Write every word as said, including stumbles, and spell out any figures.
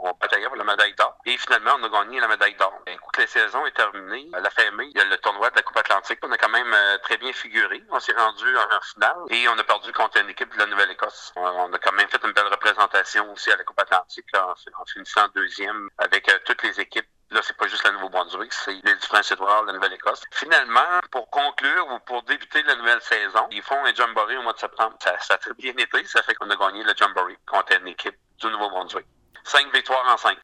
on bataillait pour la médaille d'or. Et finalement, on a gagné la médaille d'or. Écoute, la saison est terminée. À la fin mai, il y a le tournoi de la Coupe Atlantique. On a quand même euh, très bien figuré. On s'est rendu en finale et on a perdu contre une équipe de la Nouvelle-Écosse. On, on a quand même fait une belle représentation aussi à la Coupe Atlantique, là, en, en finissant deuxième avec euh, toutes les équipes. Là, c'est pas juste la Nouveau-Brunswick, c'est l'île du Prince-Édouard, la Nouvelle-Écosse. Finalement, pour conclure ou pour débuter la nouvelle saison, ils font un jamboree au mois de septembre. Ça, ça a très bien été. Ça fait qu'on a gagné le jamboree contre une équipe du Nouveau-Brunswick. Cinq victoires en cinq.